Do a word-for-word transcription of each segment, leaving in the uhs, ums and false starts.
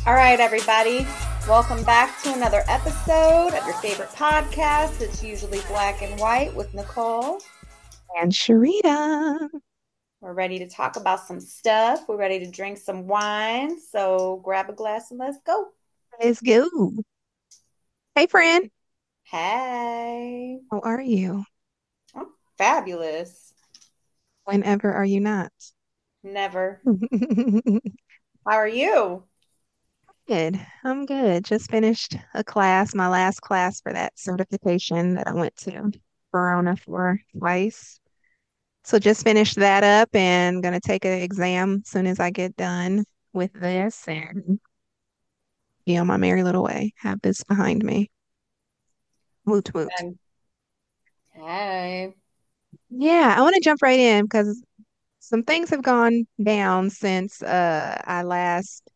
All right, everybody. Welcome back to another episode of your favorite podcast. It's usually black and white with Nicole. And Sharita. We're ready to talk about some stuff. We're ready to drink some wine. So grab a glass and let's go. Let's go. Hey, friend. Hey. How are you? Oh, fabulous. Whenever are you not? Never. How are you? Good. I'm good. Just finished a class, my last class for that certification that I went to Verona for twice. So just finished that up and gonna take an exam as soon as I get done with this and be on my merry little way. Have this behind me. Woot woot. And hey. Yeah, I want to jump right in because some things have gone down since uh I last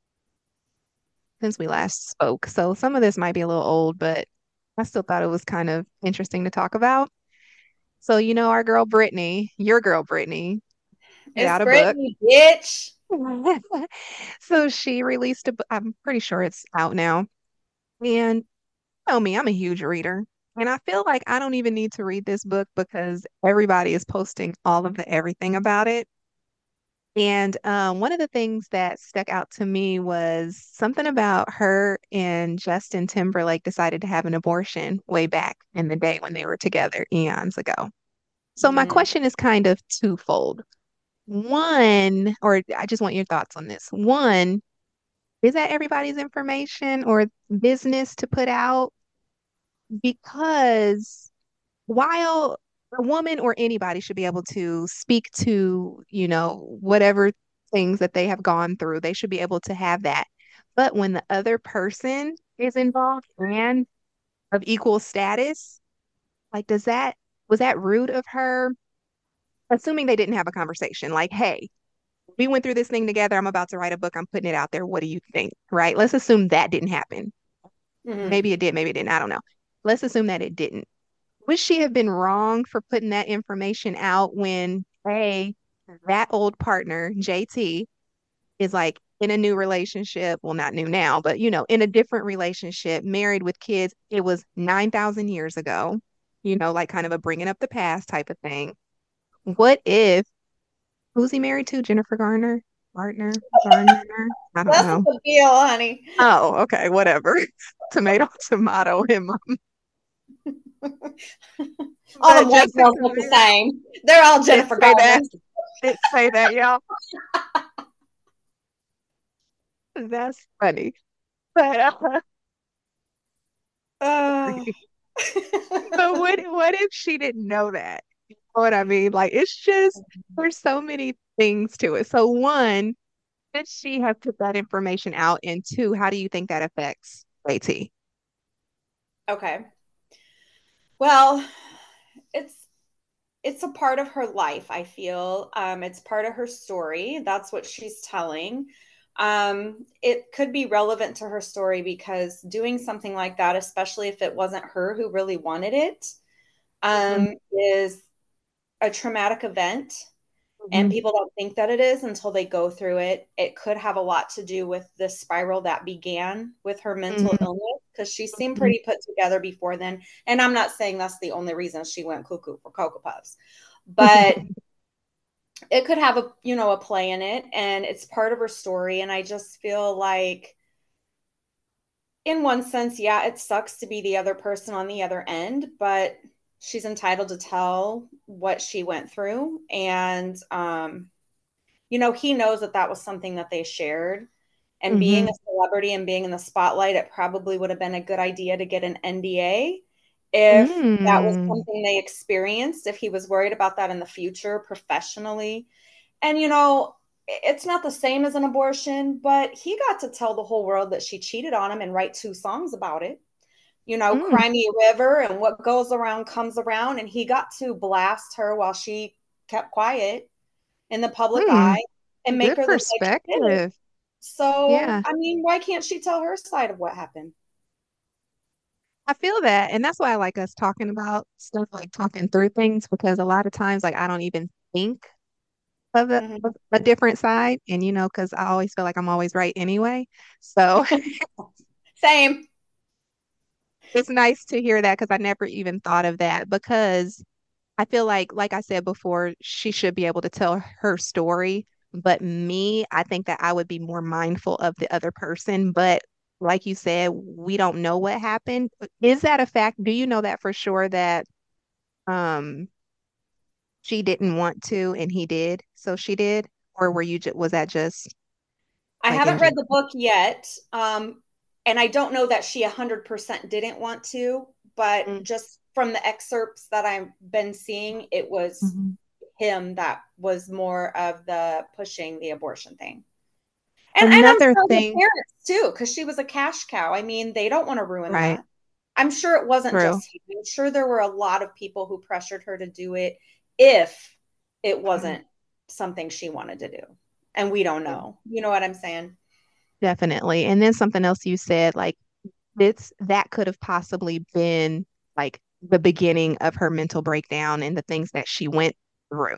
since we last spoke. So some of this might be a little old, but I still thought it was kind of interesting to talk about. So you know our girl Brittany, your girl Brittany, put It's out a book. Brittany, bitch. So she released a book. I'm pretty sure it's out now. And you know me, I'm a huge reader. And I feel like I don't even need to read this book because everybody is posting all of the everything about it. And um, one of the things that stuck out to me was something about her and Justin Timberlake decided to have an abortion way back in the day when they were together eons ago. So my Mm, question is kind of twofold. One, or I just want your thoughts on this. One, is that everybody's information or business to put out? Because while a woman or anybody should be able to speak to, you know, whatever things that they have gone through, they should be able to have that. But when the other person is involved and of equal status, like, does that, was that rude of her? Assuming they didn't have a conversation, like, hey, we went through this thing together. I'm about to write a book. I'm putting it out there. What do you think? Right? Let's assume that didn't happen. mhm. Maybe it did, maybe it didn't. I don't know. Let's assume that it didn't. Would she have been wrong for putting that information out when, A, that old partner, J T, is like in a new relationship? Well, not new now, but you know, in a different relationship, married with kids. It was nine thousand years ago, you know, like kind of a bringing up the past type of thing. What if, who's he married to? Jennifer Garner? Garner? Garner? I don't That's know. the deal, honey. Oh, okay, whatever. Tomato, tomato, him. All But them white Jessica girls look the Biel same. They're all did Jennifer say that. Garners. Did say that, y'all. That's funny. But uh, Uh, but what what if she didn't know that? You know what I mean? Like it's just there's so many things to it. So one, did she have put that information out? And two, how do you think that affects A T? okay. Well, it's it's a part of her life, I feel. Um, it's part of her story. That's what she's telling. Um, it could be relevant to her story because doing something like that, especially if it wasn't her who really wanted it, Mhm, um, is a traumatic event. And mhm, people don't think that it is until they go through it. It could have a lot to do with the spiral that began with her mental mhm, illness because she seemed mhm, pretty put together before then. And I'm not saying that's the only reason she went cuckoo for Cocoa Puffs, but it could have a, you know, a play in it and it's part of her story. And I just feel like in one sense, yeah, it sucks to be the other person on the other end, but she's entitled to tell what she went through. And um, you know, he knows that that was something that they shared. And being a mhm, celebrity and being in the spotlight, it probably would have been a good idea to get an N D A if that was mm, something they experienced, if he was worried about that in the future professionally. And, you know, it's not the same as an abortion, but he got to tell the whole world that she cheated on him and write two songs about it. You know, mm, Cry Me a River and What Goes Around Comes Around. And he got to blast her while she kept quiet in the public mm. eye and make Good her look like she did it. perspective. So, Yeah. I mean, why can't she tell her side of what happened? I feel that. And that's why I like us talking about stuff like talking through things because a lot of times, like, I don't even think of a, Mhm. of a different side. And, you know, because I always feel like I'm always right anyway. So Same. it's nice to hear that because I never even thought of that because I feel like, like I said before, she should be able to tell her story. But me, I think that I would be more mindful of the other person. But like you said, we don't know what happened. Is that a fact? Do you know that for sure that um she didn't want to and he did, so she did? Or were you just, was that just I like in haven't read general? the book yet. Um, and I don't know that she one hundred percent didn't want to, but just from the excerpts that I've been seeing, it was Mm-hmm. him that was more of the pushing the abortion thing. And and I'm Another sure the thing, parents too, because she was a cash cow. I mean, they don't want to ruin right? that. I'm sure it wasn't True. just him. I'm sure there were a lot of people who pressured her to do it if it Mhm. wasn't something she wanted to do. And we don't know. You know what I'm saying? Definitely. And then something else you said, like this, that could have possibly been like the beginning of her mental breakdown and the things that she went through.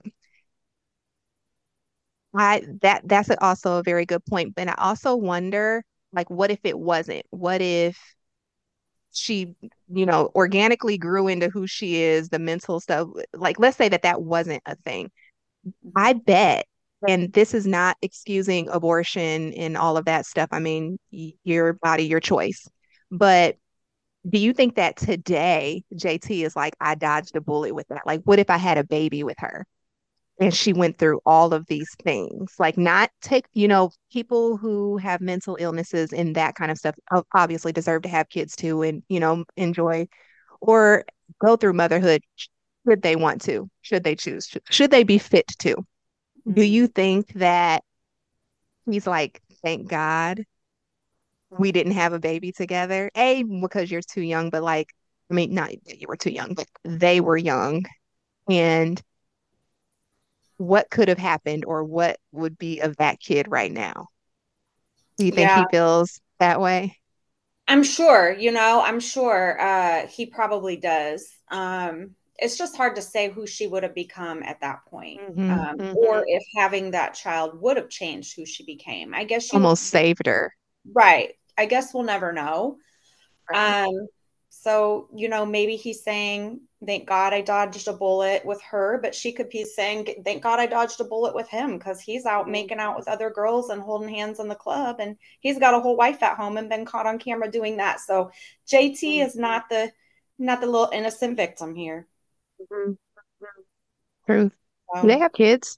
I that that's also a very good point. But I also wonder, like, what if it wasn't? What if she, you know, organically grew into who she is, the mental stuff? Like, let's say that that wasn't a thing. I Mhm. bet, and this is not excusing abortion and all of that stuff. I mean, y your body, your choice. But do you think that today J T is like, I dodged a bullet with that? Like, what if I had a baby with her and she went through all of these things? Like, not take, you know, people who have mental illnesses and that kind of stuff o- obviously deserve to have kids too and, you know, enjoy or go through motherhood should they want to, should they choose, to, should they be fit to. Do you Mhm. think that he's like, thank God we didn't have a baby together? A, because you're too young, but like, I mean, not that you were too young, but they were young. And what could have happened or what would be of that kid right now? Do you think Yeah, he feels that way? I'm sure, you know, I'm sure uh he probably does. Um it's just hard to say who she would have become at that point. Hmm. Um or Hmm. if having that child would have changed who she became. I guess you Almost saved her. right. I guess we'll never know. Right. Um, so, you know, maybe he's saying, thank God I dodged a bullet with her, but she could be saying, thank God I dodged a bullet with him because he's out Mhm. making out with other girls and holding hands in the club. And he's got a whole wife at home and been caught on camera doing that. So J T Mhm. is not the not the little innocent victim here. Mhm. True. Do they So have kids?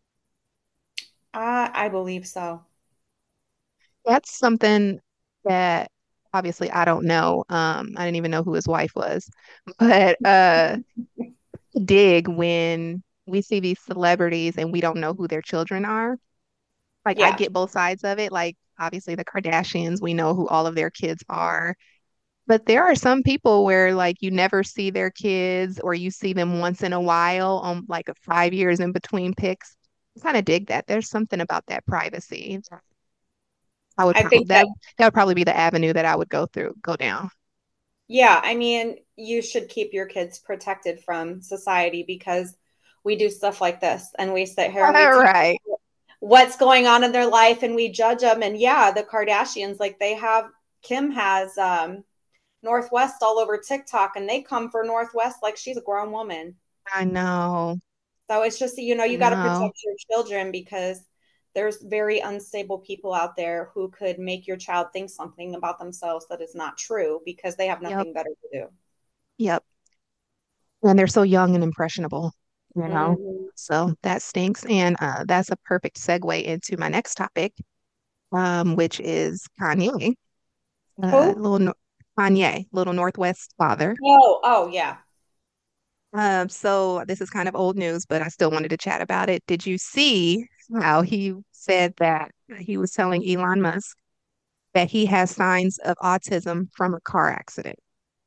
uh, I believe so. That's something that obviously I don't know. Um, I didn't even know who his wife was. But uh dig when we see these celebrities and we don't know who their children are. Like I Yeah. get both sides of it. Like obviously the Kardashians, we know who all of their kids are. But there are some people where like you never see their kids or you see them once in a while on like a five years in between pics. I kind of dig that. There's something about that privacy. I would I probably think that that that would probably be the avenue that I would go through, go down. yeah, I mean, you should keep your kids protected from society because we do stuff like this and we sit here and we All tell right. what's going on in their life and we judge them. And yeah, the Kardashians, like they have, Kim has um, Northwest all over TikTok and they come for Northwest like she's a grown woman. I know. So it's just, you know, I you got to know. protect your children because there's very unstable people out there who could make your child think something about themselves that is not true because they have Yep. nothing better to do. Yep. And they're so young and impressionable, you know. Mhm. So that stinks. And uh, that's a perfect segue into my next topic, um, which is Kanye, uh, Who? little Nor- Kanye, little Northwest father. Oh, oh yeah. Um, so this is kind of old news, but I still wanted to chat about it. Did you see how he said that he was telling Elon Musk that he has signs of autism from a car accident?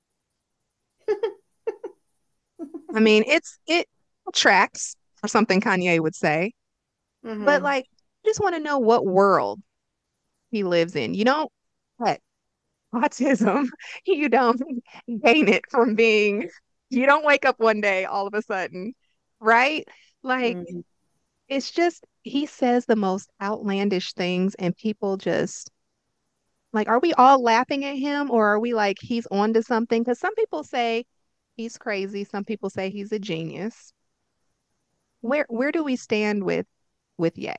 I mean, it's it tracks for something Kanye would say, but Hmm. like, I just want to know what world he lives in. You don't get autism. You don't gain it from being, you don't wake up one day all of a sudden, right? Like, Hmm. it's just he says the most outlandish things and people just like, are we all laughing at him or are we like he's on to something? Because some people say he's crazy, some people say he's a genius. Where where do we stand with with Ye?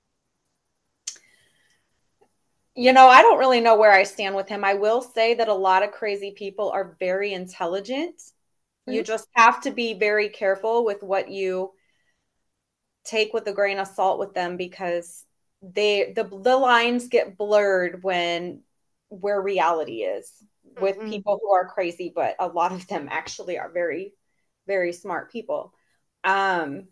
You know, I don't really know where I stand with him. I will say that a lot of crazy people are very intelligent. You True. just have to be very careful with what you take with a grain of salt with them because they the the lines get blurred when where reality is with Hmm. people who are crazy, but a lot of them actually are very, very smart people. Um,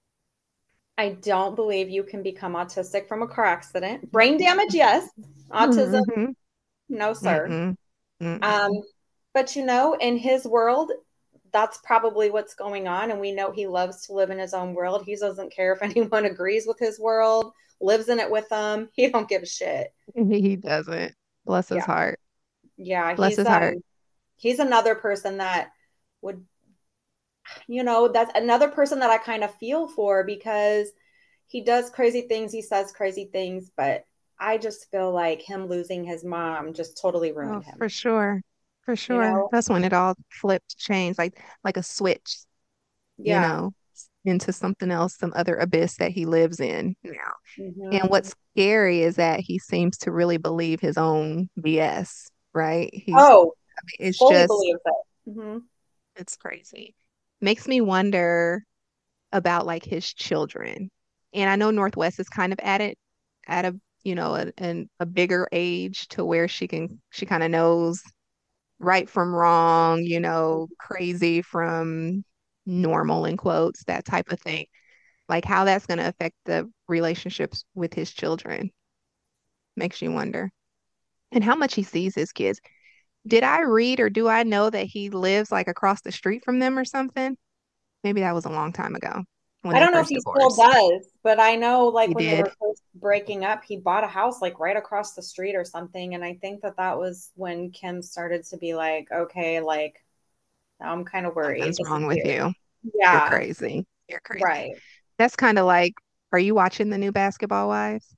I don't believe you can become autistic from a car accident. Brain damage, yes. Autism, Hmm. no, sir. Mm-mm. Um, Mm-mm. but you know, in his world, that's probably what's going on. And we know he loves to live in his own world. He doesn't care if anyone agrees with his world, lives in it with them. He don't give a shit. He doesn't. Bless his Yeah. heart. Yeah. Bless He's his heart. um he's another person that would, you know, that's another person that I kind of feel for because he does crazy things, he says crazy things, but I just feel like him losing his mom just totally Oh, ruined him. for sure. For You sure. know? That's when it all flipped, changed, like like a switch, you Yeah. know, into something else, some other abyss that he lives in now. And Hmm. what's scary is that he seems to really believe his own B S, right? He's, Oh, I mean, it's fully just, believes it. Hmm. it's crazy. Makes me wonder about like his children. And I know Northwest is kind of at it at a, you know, a, an, a bigger age to where she can, she kind of knows right from wrong, you know, crazy from normal in quotes, that type of thing. Like how that's going to affect the relationships with his children makes you wonder. And how much he sees his kids. Did I read or do I know that he lives like across the street from them or something? Maybe that was a long time ago when I they don't know if first he still divorced. does, but I know like He when they did. were first breaking up, he bought a house like right across the street or something. And I think that that was when Kim started to be like, okay, like I'm kind of worried. Something's This is wrong with weird. you. You're Yeah, crazy. You're crazy. right. That's kind of like, are you watching the new Basketball Wives?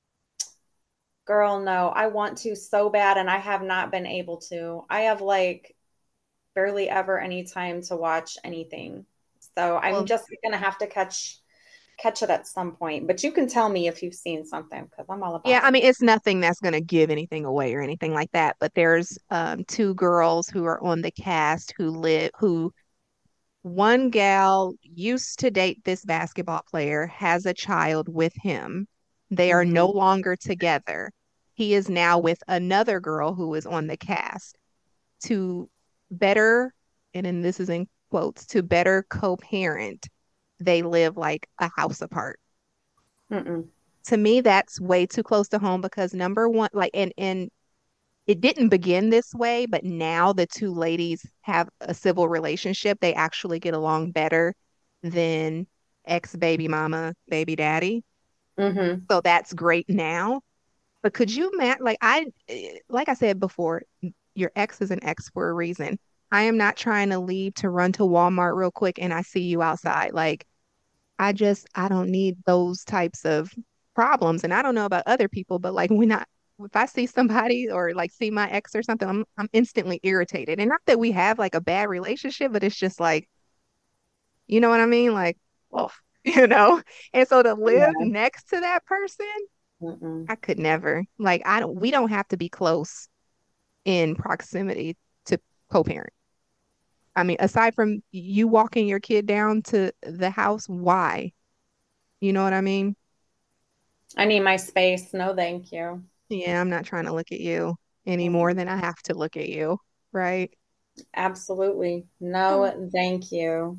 Girl, no, I want to so bad and I have not been able to. I have like barely ever any time to watch anything. So I'm Well, just gonna have to catch catch it at some point. But you can tell me if you've seen something because I'm all yeah, about I it. mean, it's nothing that's going to give anything away or anything like that, but there's um, two girls who are on the cast who live, who one gal used to date this basketball player, has a child with him. They are no Hmm. longer together. He is now with another girl who is on the cast to better, and then this is in quotes, to better co-parent. They live like a house apart. Mm-mm. To me, that's way too close to home because number one, like, and and it didn't begin this way, but now the two ladies have a civil relationship. They actually get along better than ex baby mama, baby daddy. Hmm. So that's great now. But could you, Matt, like I, eh, like I said before, your ex is an ex for a reason. I am not trying to leave to run to Walmart real quick and I see you outside. Like I just, I don't need those types of problems. And I don't know about other people, but like when I, if I see somebody or like see my ex or something, I'm, I'm instantly irritated. And not that we have like a bad relationship, but it's just like, you know what I mean? Like, well, you know? And so to live Yeah. next to that person, Mm-mm. I could never. Like, I don't, we don't have to be close in proximity to co-parent. I mean, aside from you walking your kid down to the house, why? You know what I mean? I need my space. No, thank you. Yeah, I'm not trying to look at you any more Mm-mm. than I have to look at you, right? Absolutely. No, thank you.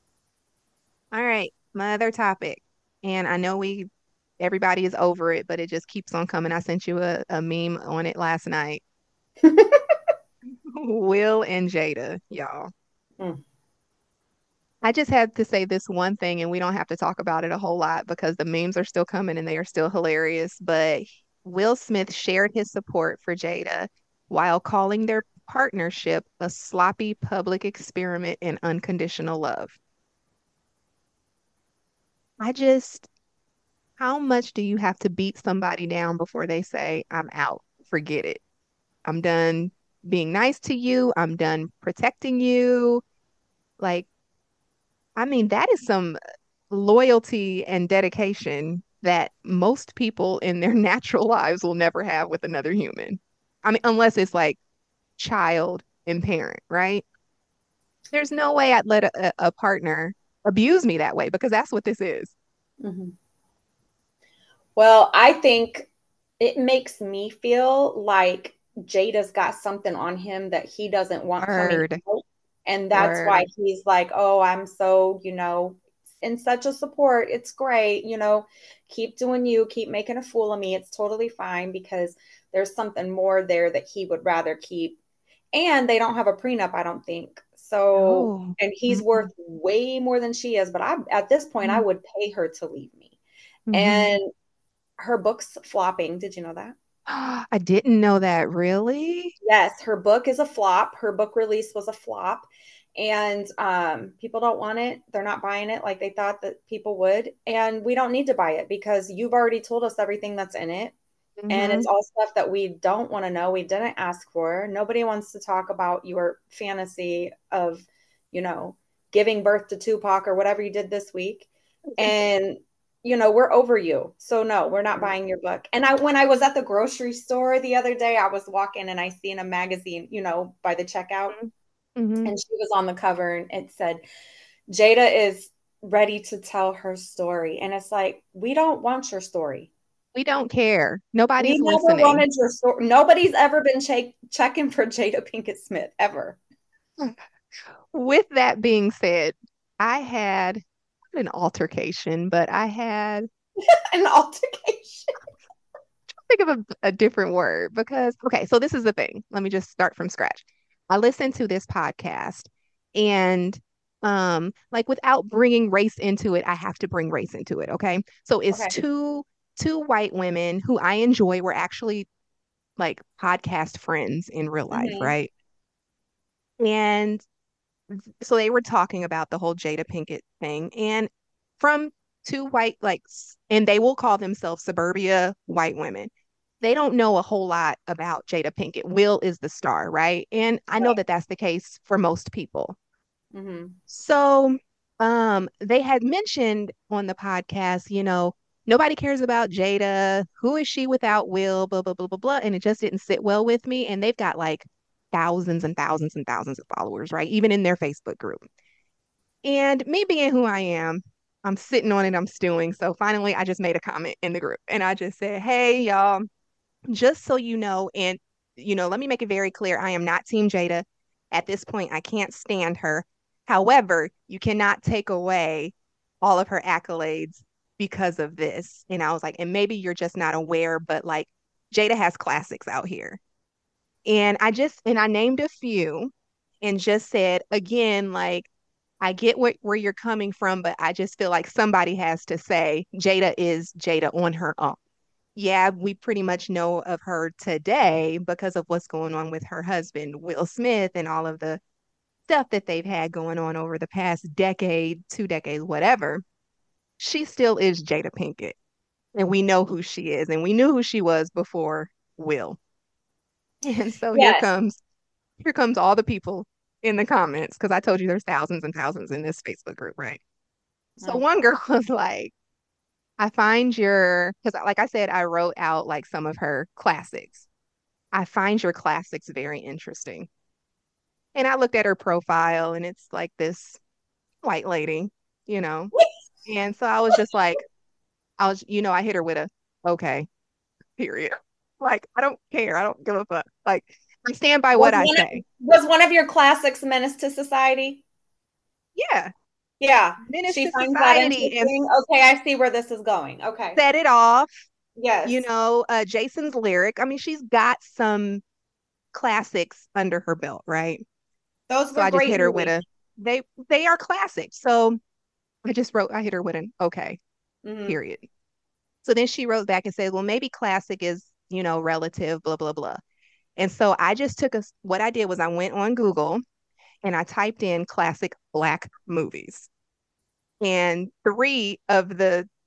All right, my other topic. And I know we everybody is over it, but it just keeps on coming. I sent you a, a meme on it last night. Will and Jada, y'all. Mm. I just had to say this one thing, and we don't have to talk about it a whole lot because the memes are still coming and they are still hilarious. But Will Smith shared his support for Jada while calling their partnership a sloppy public experiment in unconditional love. I just, How much do you have to beat somebody down before they say, I'm out, forget it? I'm done being nice to you. I'm done protecting you. Like, I mean, that is some loyalty and dedication that most people in their natural lives will never have with another human. I mean, unless it's like child and parent, right? There's no way I'd let a, a partner abuse me that way because that's what this is. Mhm. Well, I think it makes me feel like Jada's got something on him that he doesn't want coming Word, out. And that's why word. he's like, oh, I'm so, you know, in such a support. It's great. You know, keep doing you, keep making a fool of me. It's totally fine because there's something more there that he would rather keep. And they don't have a prenup, I don't think. So, No. and he's Mm-mm, worth way more than she is. But I, at this point, I mm-mm, would pay her to leave me. mm-hmm. And her book's flopping. Did you know that? I didn't know that, really? Yes, her book is a flop. Her book release was a flop. And um, people don't want it. They're not buying it like they thought that people would. And we don't need to buy it because you've already told us everything that's in it. And Mm-hmm. it's all stuff that we don't want to know. We didn't ask for. Nobody wants to talk about your fantasy of, you know, giving birth to Tupac or whatever you did this week. And, you know, we're over you. So no, we're not buying your book. And I, when I was at the grocery store the other day, I was walking and I seen a magazine, you know, by the checkout, Mm-hmm. and she was on the cover and it said, Jada is ready to tell her story. And it's like, we don't want your story. We don't care. We Nobody's never listening. wanted your story. Nobody's ever been check- checking for Jada Pinkett Smith ever. With that being said, I had not an altercation, but I had An altercation. think of a, a different word because okay, so this is the thing. Let me just start from scratch. I listened to this podcast and um like without bringing race into it, I have to bring race into it, okay? So it's Okay. two two white women who I enjoy were actually like podcast friends in real life, Hmm. right? And so they were talking about the whole Jada Pinkett thing and from two white like s- and they will call themselves suburbia white women. They don't know a whole lot about Jada Pinkett. Will is the star, right? And I know Right. that that's the case for most people. Hmm. So, um, they had mentioned on the podcast, you know, nobody cares about Jada. Who is she without Will? Blah, blah, blah, blah, blah. And it just didn't sit well with me. And they've got like thousands and thousands and thousands of followers, right? Even in their Facebook group. And me being who I am, I'm sitting on it, I'm stewing. So finally, I just made a comment in the group and I just said, hey, y'all, just so you know, and you know, let me make it very clear, I am not Team Jada. At this point, I can't stand her. However, you cannot take away all of her accolades because of this. And I was like, and maybe you're just not aware, but like Jada has classics out here. And I just and I named a few and just said again, like I get where, where you're coming from, but I just feel like somebody has to say Jada is Jada on her own. Yeah, we pretty much know of her today because of what's going on with her husband, Will Smith, and all of the stuff that they've had going on over the past decade, two decades, whatever. She still is Jada Pinkett, and we know who she is, and we knew who she was before Will. And so here Yes. comes here comes all the people in the comments because I told you there's thousands and thousands in this Facebook group, right? So Oh. one girl was like, I find your, because like I said, I wrote out like some of her classics. I find your classics very interesting. And I looked at her profile and it's like this white lady, you know. And so I was just like, I was, you know, I hit her with a, okay, period. Like, I don't care. I don't give a fuck. Like, I stand by Was what I one say. of, was one of your classics Menace to Society? Yeah, Yeah. menace She to finds that society and interesting. Okay, I see where this is going. Okay. set it off. You Yes. know, uh, Jason's lyric. I mean, she's got some classics under her belt, right? Those So were I just great hit her with movies. a, they they are classics. So I just wrote, I hit her with an okay, Hmm. period. So then she wrote back and said, well, maybe classic is, you know, relative, blah, blah, blah. And so I just took a, what I did was I went on Google and I typed in classic black movies. And three of the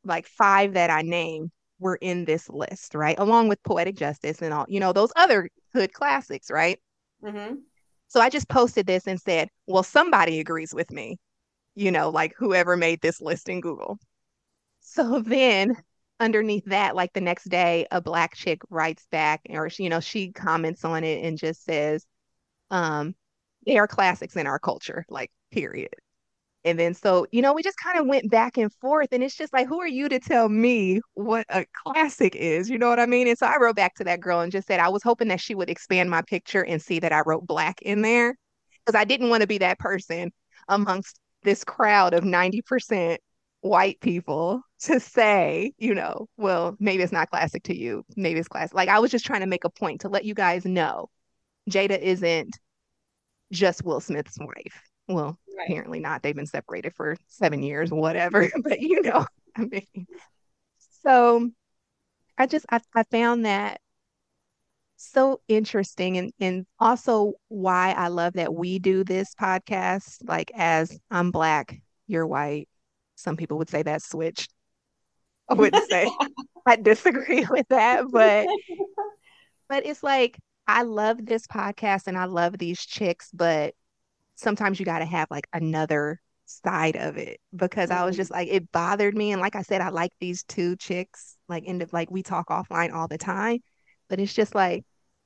like five that I named were in this list, right? Along with Poetic Justice and all, you know, those other hood classics, right? Mm-hmm. So I just posted this and said, well, somebody agrees with me, you know, like whoever made this list in Google. So then underneath that, like the next day, a black chick writes back, or she, you know, she comments on it and just says, um, they are classics in our culture, like period. And then so, you know, we just kind of went back and forth, and it's just like, who are you to tell me what a classic is? You know what I mean? And so I wrote back to that girl and just said I was hoping that she would expand my picture and see that I wrote black in there because I didn't want to be that person amongst this crowd of ninety percent white people to say, you know, well, maybe it's not classic to you. Maybe it's classic. Like I was just trying to make a point to let you guys know Jada isn't just Will Smith's wife. Well, Right. apparently not. They've been separated for seven years, whatever. But you know, I mean, so I just I, I found that so interesting and and also why I love that we do this podcast. Like as I'm black, you're white. Some people would say that's switched. I wouldn't say I disagree with that, but but it's like I love this podcast and I love these chicks, but sometimes you got to have like another side of it because I was Mhm. just like it bothered me and like I said I like these two chicks like in the, like we talk offline all the time but it's just like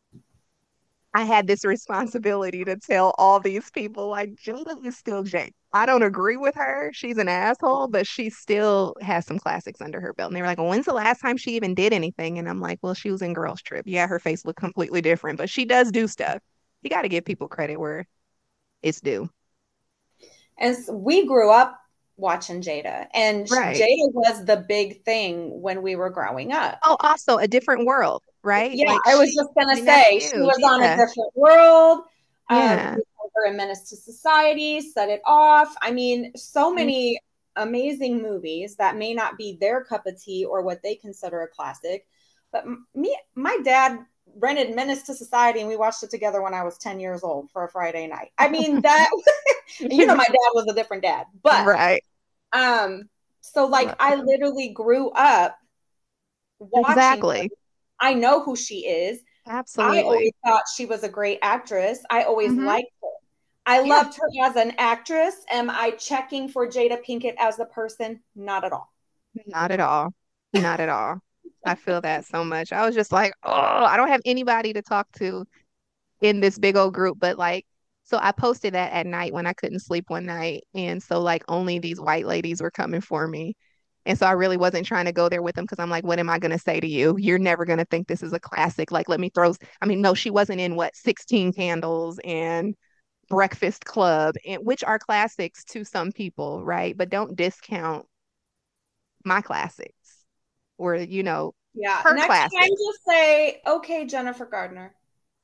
I had this responsibility to tell all these people like Jada is still Jada. I don't agree with her. She's an asshole, but she still has some classics under her belt. And they were like, well, when's the last time she even did anything? And I'm like, well, she was in Girls Trip. Yeah, her face looked completely different, but she does do stuff. You got to give people credit where it's due. And s- we grew up watching Jada, and sh- Right. Jada was the big thing when we were growing up. Oh, also a different world, right? Yeah, Like I was she, just gonna my say she nephew, was on a yeah, different world. Um, yeah. we called her a menace to society, set it off. I mean, so Mm, many amazing movies that may not be their cup of tea or what they consider a classic. But m- me, my dad rented Menace to Society, and we watched it together when I was ten years old for a Friday night. I mean, that, you know, my dad was a different dad, but right. um, so like Love I him. literally grew up watching her. Exactly. I know who she is. I always Absolutely. thought she was a great actress. I always Hmm. liked her. I Yeah, loved her as an actress. Am I checking for Jada Pinkett as a person? Not at all. not at all. Not at all. I feel that so much. I was just like, oh, I don't have anybody to talk to in this big old group, but like, so I posted that at night when I couldn't sleep one night. And so, like, only these white ladies were coming for me. And so I really wasn't trying to go there with them because I'm like, what am I going to say to you? You're never going to think this is a classic. Like, let me throw, I mean, no, she wasn't in what, sixteen Candles and Breakfast Club, and which are classics to some people, right? But don't discount my classics or, you know, Yeah. her Next time, classics. just say, okay, Jennifer Gardner.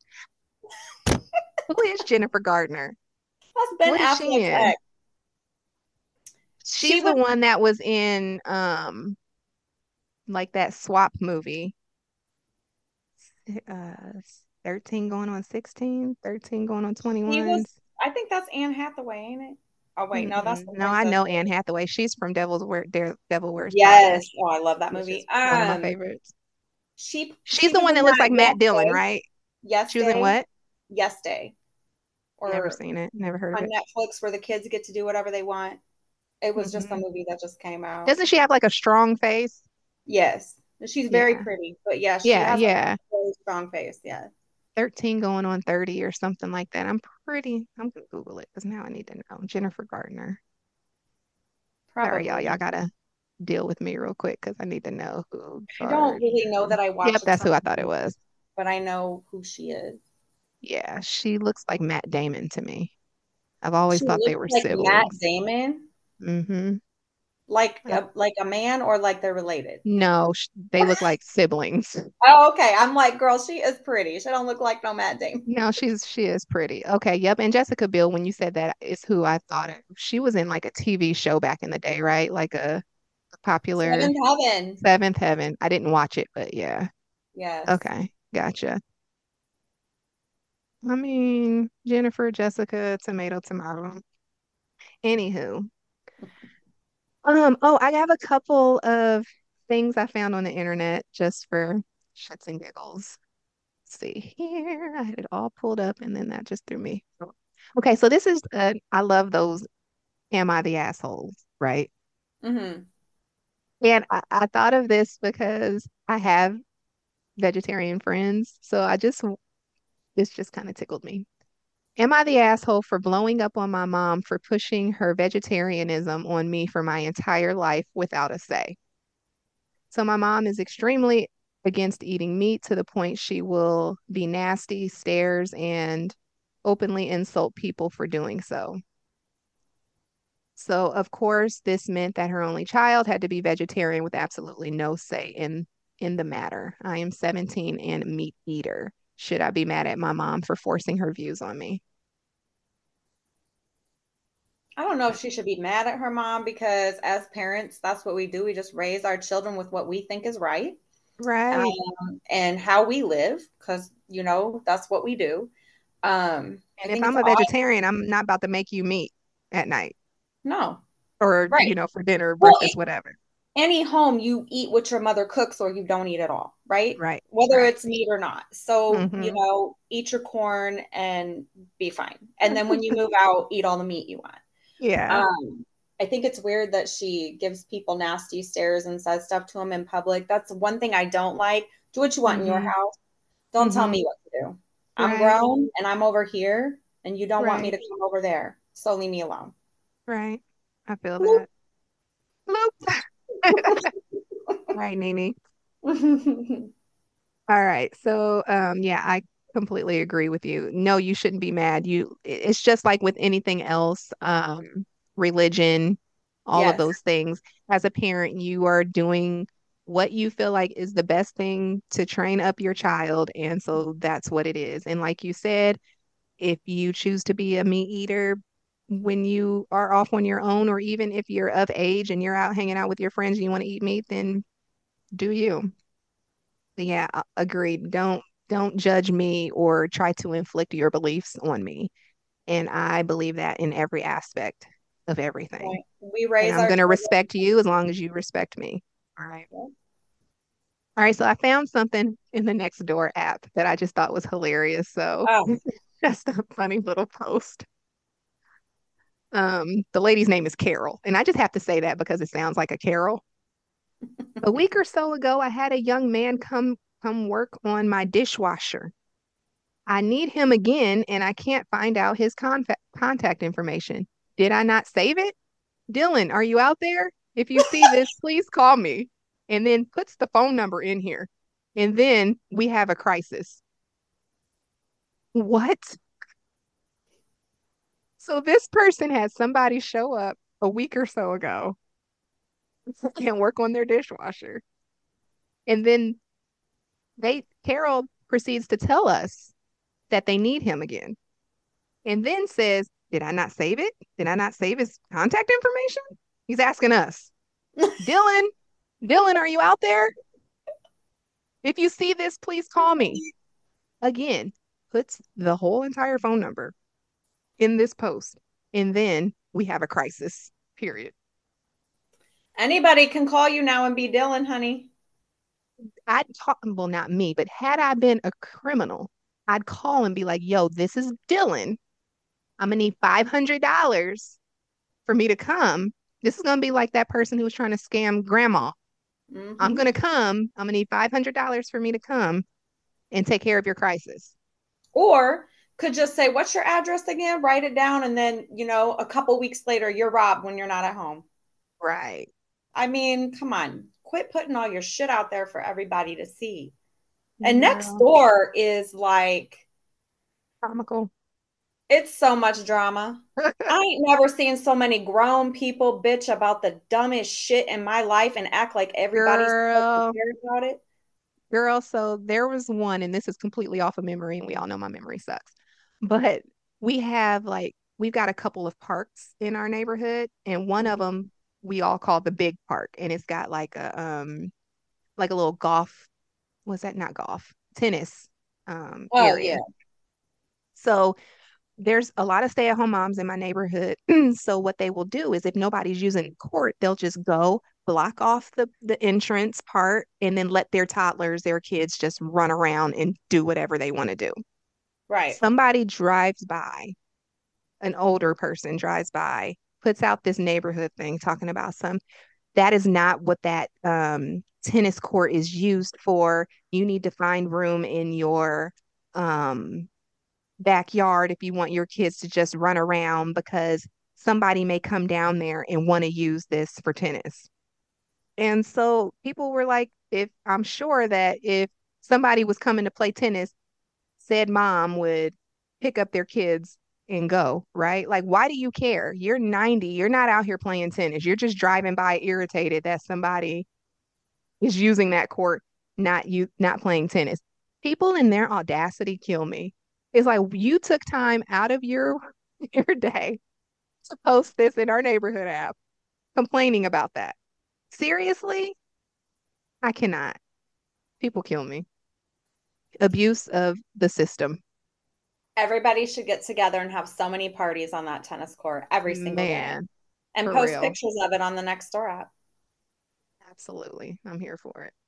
Who is Jennifer Gardner? That's Ben What is she Affleck's in? ex. She She's the was, one that was in um like that swap movie. Uh thirteen going on sixteen, thirteen going on she was, twenty-one. I think that's Anne Hathaway, ain't it? Oh, wait, no, that's Mm-mm. the No, I Princess know Anne Switch. Hathaway. She's from Devil's Wear Dare Devil Wears Prada, Yes. Oh, I love that which movie. is one of my Um, favorites. she She's she the was one in that looks that like Yes Matt Dillon, Day, right? Yes She was in Day, what? Yes Day, Never or seen it. Never heard of on it. Netflix where the kids get to do whatever they want. It was just a Hmm. movie that just came out. Doesn't she have like a strong face? Yes, she's very Yeah. pretty, but yeah, she Yeah, has a yeah. very strong face. Yeah, thirteen going on thirty or something like that. I'm pretty, I'm gonna Google it because now I need to know. Jennifer Gardner. Sorry, y'all. Y'all probably. gotta deal with me real quick because I need to know who I don't really know Gardner. that I Yep, watch a that's ton who I of thought it movies, was. but I know who she is. Yeah, she looks like Matt Damon to me. I've always She thought they looks were like Matt siblings. Damon, Mm-hmm. like Yep. a, like a man, or like they're related. No, sh they look like siblings. Oh, okay. I'm like, girl, she is pretty. She don't look like no Matt Damon. No, she's she is pretty. Okay, yep. And Jessica Biel, when you said that, is who I thought it. She was in like a T V show back in the day, right? Like a popular Seventh Heaven. Seventh Heaven. I didn't watch it, but yeah. Yes. Okay, gotcha. I mean, Jennifer, Jessica, tomato, tomato. Anywho, Um, oh, I have a couple of things I found on the internet just for shits and giggles. Let's see here. I had it all pulled up and then that just threw me. Okay, so this is uh I love those Am I the Asshole, right? Mm-hmm. And I, I thought of this because I have vegetarian friends, so I just this just kind of tickled me. Am I the asshole for blowing up on my mom for pushing her vegetarianism on me for my entire life without a say? So my mom is extremely against eating meat to the point she will be nasty, stares, and openly insult people for doing so. So, of course, this meant that her only child had to be vegetarian with absolutely no say in in the matter. I am seventeen and a meat eater. Should I be mad at my mom for forcing her views on me? I don't know if she should be mad at her mom because as parents, that's what we do. We just raise our children with what we think is right, Right. um, and how we live because, you know, that's what we do. Um, I And if think it's I'm a odd. vegetarian, I'm not about to make you meat at night No, or, right. you know, for dinner, Well, breakfast, whatever. any home you eat what your mother cooks or you don't eat at all, right? Right. Whether Right. it's meat or not. So, you Hmm. know, eat your corn and be fine. And then when you move out, eat all the meat you want. Yeah. Um, I think it's weird that she gives people nasty stares and says stuff to them in public. That's one thing I don't like. Do what you want in your Hmm. house. Don't tell Hmm. me what to do. I'm Right. grown and I'm over here, and you don't want me Right. to come over there. So leave me alone. Right. I feel Bloop. that. Bloop. Right, Nene. All right. So, um, yeah, I completely agree with you. No, you shouldn't be mad. You, it's just like with anything else, um, religion, all of Yes. those things. As a parent, you are doing what you feel like is the best thing to train up your child, and so that's what it is. And like you said, if you choose to be a meat eater when you are off on your own, or even if you're of age and you're out hanging out with your friends and you want to eat meat, then do you. Yeah, uh, agreed. Don't don't judge me or try to inflict your beliefs on me. And I believe that in every aspect of everything. Right. We And raise I'm our going to children. respect you as long as you respect me. All right. All right. So I found something in the Nextdoor app that I just thought was hilarious. So Oh, just a funny little post. Um, the lady's name is Carol, and I just have to say that because it sounds like a carol. A week or so ago, I had a young man come come work on my dishwasher. I need him again and I can't find out his contact contact information. Did I not save it? Dylan, are you out there? If you see this, please call me. And then puts the phone number in here. And then we have a crisis. What? So this person had somebody show up a week or so ago and work on their dishwasher. And then they Carol proceeds to tell us that they need him again. And then says, did I not save it? Did I not save his contact information? He's asking us, Dylan, Dylan, are you out there? If you see this, please call me. Again, puts the whole entire phone number in this post. And then we have a crisis, period. anybody can call you now and be Dylan, honey. I'd talk, well, not me, but had I been a criminal, I'd call and be like, yo, this is Dylan. I'm gonna need five hundred dollars for me to come. This is gonna be like that person who was trying to scam grandma. I'm Hmm. gonna come. I'm gonna need five hundred dollars for me to come and take care of your crisis. Or could just say, what's your address again? Write it down. And then, you know, a couple weeks later, you're robbed when you're not at home. Right. I mean, come on. Quit putting all your shit out there for everybody to see. And next Girl, door is like, comical. it's so much drama. I ain't never seen so many grown people bitch about the dumbest shit in my life and act like everybody's supposed to Girl, care about it. girl. So there was one, and this is completely off of memory, and we all know my memory sucks. But we have like we've got a couple of parks in our neighborhood, and one of Mhm. them we all call the big park, and it's got like a um like a little golf. Was that not golf? Tennis um Oh, yeah. area. So there's a lot of stay-at-home moms in my neighborhood. So what they will do is if nobody's using the court, they'll just go block off the the entrance part and then let their toddlers, their kids just run around and do whatever they want to do. Right. Somebody drives by, an older person drives by, puts out this neighborhood thing talking about some that is not what that um, tennis court is used for. You need to find room in your um, backyard if you want your kids to just run around because somebody may come down there and want to use this for tennis. And so people were like, if I'm sure that if somebody was coming to play tennis, said mom would pick up their kids and go, right? Like, why do you care? You're ninety. You're not out here playing tennis. You're just driving by irritated that somebody is using that court, not you, not playing tennis. People in their audacity kill me. It's like you took time out of your your day to post this in our neighborhood app, complaining about that. Seriously, I cannot. People kill me. Abuse of the system. Everybody should get together and have so many parties on that tennis court every single day Man, and for post real. pictures of it on the Nextdoor app. Absolutely. I'm here for it.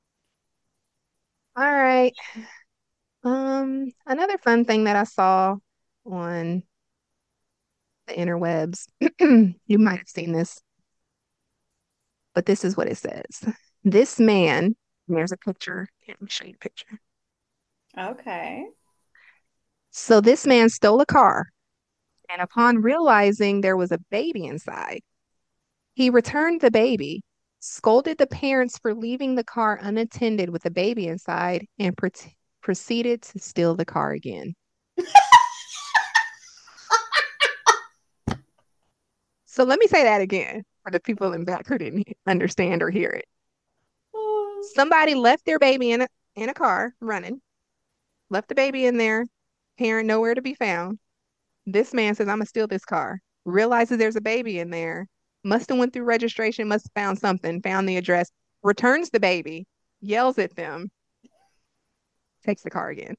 All right. Um, another fun thing that I saw on the interwebs, you might have seen this, but this is what it says. This man, and there's a picture. Here, let me show you the picture. Okay. So this man stole a car, and upon realizing there was a baby inside, he returned the baby, scolded the parents for leaving the car unattended with the baby inside, and pre proceeded to steal the car again. So let me say that again for the people in back who didn't understand or hear it. Somebody left their baby in a in a car running, left the baby in there, parent nowhere to be found. This man says, I'm gonna steal this car. Realizes there's a baby in there, must have went through registration, must have found something, found the address, returns the baby, yells at them, takes the car again.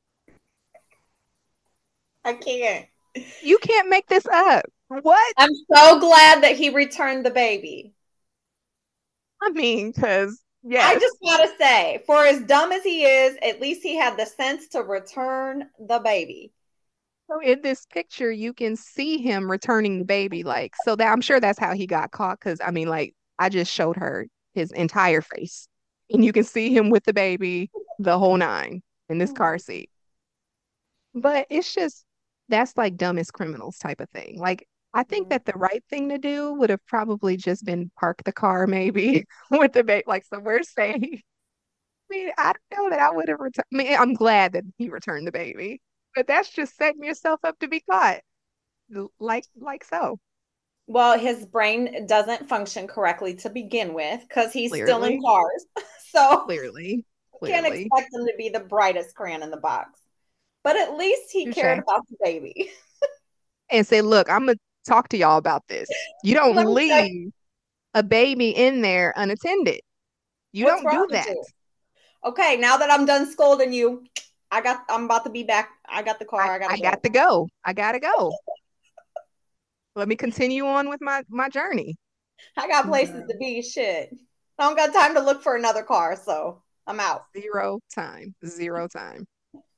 I can't. You can't make this up. What? I'm so glad that he returned the baby. I mean, because I yes. just gotta say, for as dumb as he is, at least he had the sense to return the baby. So in this picture, you can see him returning the baby, like so that I'm sure that's how he got caught. Because I mean, like I just showed her his entire face, and you can see him with the baby, the whole nine in this car seat. But it's just that's like dumbest criminals type of thing. Like I think that the right thing to do would have probably just been park the car maybe with the baby, like somewhere safe. I mean, I don't know that I would have returned. I mean, I'm glad that he returned the baby, but that's just setting yourself up to be caught, like like so. Well, his brain doesn't function correctly to begin with because he's still in Clearly, cars. So clearly, can't clearly. expect him to be the brightest crayon in the box. But at least he cared Touche. about the baby. And say, look, I'm gonna talk to y'all about this. You Let don't me tell you, leave a baby in there unattended. You what's don't wrong do with that. you? Okay, now that I'm done scolding you, I got I'm about to be back. I got the car. I, I gotta I got go. to go. I gotta go. Let me continue on with my my journey. I got places But to be. Shit. I don't got time to look for another car, so I'm out. zero time. Zero time.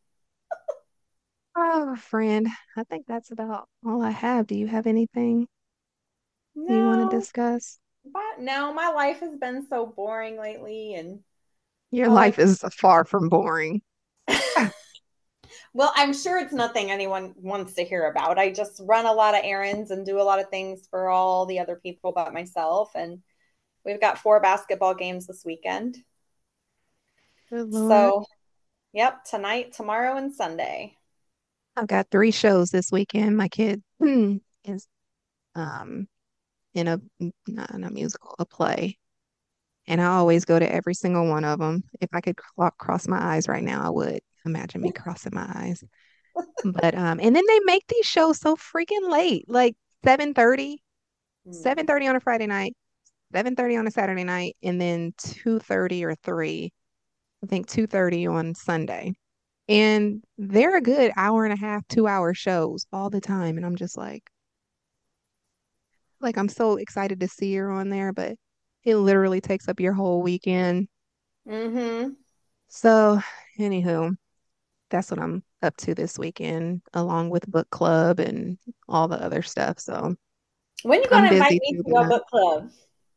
Oh, friend, I think that's about all I have. Do you have anything you want to No, discuss? but no, my life has been so boring lately, and Your all I life is far from boring. well, I'm sure it's nothing anyone wants to hear about. I just run a lot of errands and do a lot of things for all the other people but myself. And we've got four basketball games this weekend. Good Lord. So, yep, tonight, tomorrow, and Sunday. I've got three shows this weekend. My kid is um in a not in a musical, a play. And I always go to every single one of them. If I could cl cross my eyes right now, I would. Imagine me crossing my eyes. But um, and then they make these shows so freaking late, like seven thirty, seven Hmm. thirty on a Friday night, seven thirty on a Saturday night, and then two thirty or three. I think two thirty on Sunday. And they're a good hour and a half, two hour shows all the time. And I'm just like, like I'm so excited to see her on there, but it literally takes up your whole weekend. Mm-hmm. So, anywho, that's what I'm up to this weekend, along with book club and all the other stuff. So When you I'm gonna invite busy me too, to but your not. book club?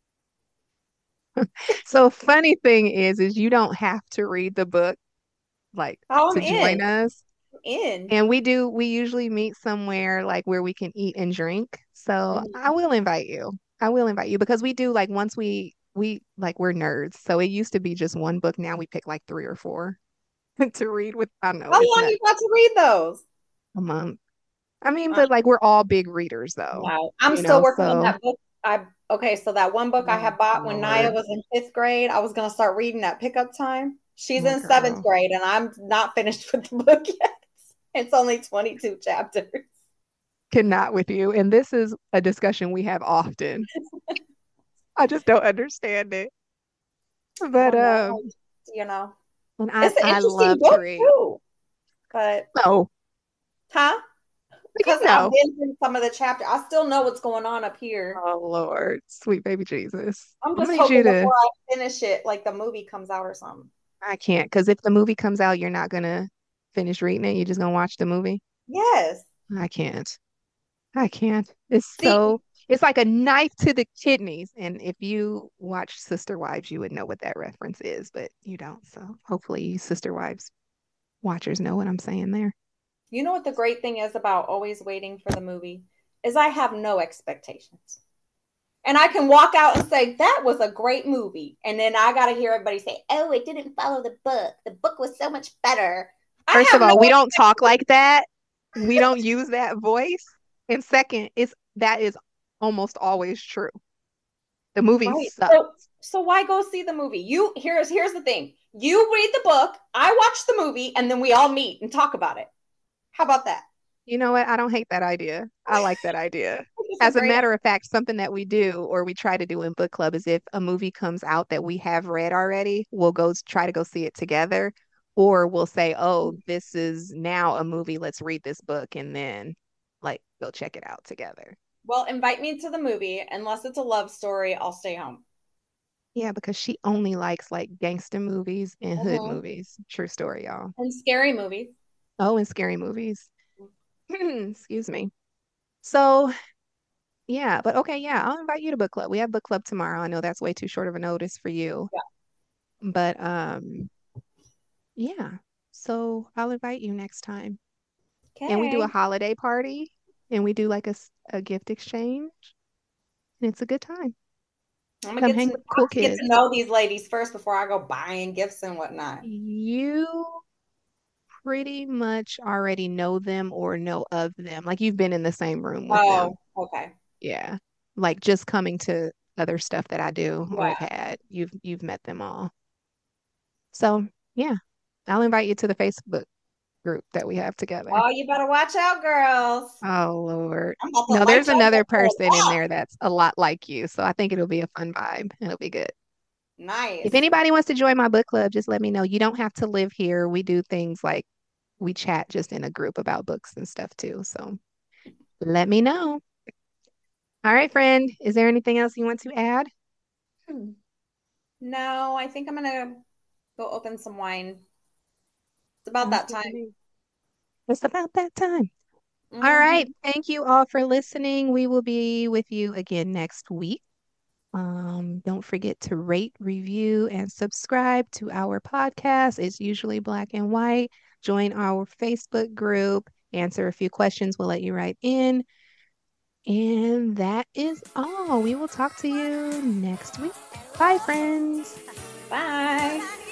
So funny thing is, is you don't have to read the book like Oh, I'm to join in. us. I'm in. And we do, we usually meet somewhere like where we can eat and drink. So I Mhm. will invite you. I will invite you because we do like once we we like we're nerds. So it used to be just one book. Now we pick like three or four to read with. I know How it's long not you got to read those? a month. I mean, Uh, but like we're all big readers though, no, I'm you still know. working on So that book. I okay, so that one book I oh had bought when Naya Lord, was in fifth grade, I was gonna start reading at pickup time. She's my in seventh girl, grade, and I'm not finished with the book yet. It's only twenty-two chapters. cannot with you. And this is a discussion we have often. I just don't understand it. I But don't know. um, You know, and I it's an I interesting love to book read. too. But No, huh? you Because I've know. been through some of the chapter. I still know what's going on up here. Oh Lord, sweet baby Jesus. I'm I'm just gonna need you hoping to. before I finish it, like the movie comes out or something. I can't, because if the movie comes out, you're not gonna finish reading it. You're just gonna watch the movie. Yes. I can't. I can't. It's See, so. It's like a knife to the kidneys. And if you watch Sister Wives, you would know what that reference is, but you don't. So hopefully, you Sister Wives watchers know what I'm saying there. you know what the great thing is about always waiting for the movie is I have no expectations. And I can walk out and say, that was a great movie. And then I got to hear everybody say, oh, it didn't follow the book. The book was so much better. I First of have no all, we don't talk like that. We don't use that voice. And second, it's that is almost always true. The movie right. sucks. So so why go see the movie? You here's here's the thing. You read the book, I watch the movie, and then we all meet and talk about it. How about that? You know what? I don't hate that idea. I like that idea. It's a As a great matter of fact, something that we do or we try to do in book club is if a movie comes out that we have read already, we'll go s- try to go see it together. Or we'll say, oh, this is now a movie. Let's read this book and then like go check it out together. well, invite me to the movie. Unless it's a love story, I'll stay home. Yeah, because she only likes like gangster movies and hood Mm-hmm. movies. True story, y'all. And scary movies. Oh, and scary movies. Excuse me. So, yeah, but okay, yeah, I'll invite you to book club. We have book club tomorrow. I know that's way too short of a notice for you, Yeah. but um, yeah. So I'll invite you next time. And we do a Okay. holiday party and we do like a, s- a gift exchange, and it's a good time. I'm gonna Come get to hang I with cool have to get to kids. know these ladies first before I go buying gifts and whatnot. You pretty much already know them or know of them. Like you've been in the same room with them. Oh, okay. Yeah. Like just coming to other stuff that I do or have Yeah. had. You've you've met them all. So, yeah, I'll invite you to the Facebook group that we have together. Oh, you better watch out, girls. Oh, Lord. I'm about to No, light there's your another book club person in up. there that's a lot like you. So I think it'll be a fun vibe. It'll be good. If Nice. anybody wants to join my book club, just let me know. You don't have to live here. We do things like we chat just in a group about books and stuff too. So let me know. All right, friend. Is there anything else you want to add? Hmm. No, I think I'm gonna go open some wine. It's about Sounds that good to time. me. It's about that time. All right. Hmm. Thank you all for listening. We will be with you again next week. Um, don't forget to rate, review, and subscribe to our podcast. It's usually black and white. Join our Facebook group, answer a few questions. We'll let you write in. And that is all. We will talk to you next week. Bye, friends. Bye.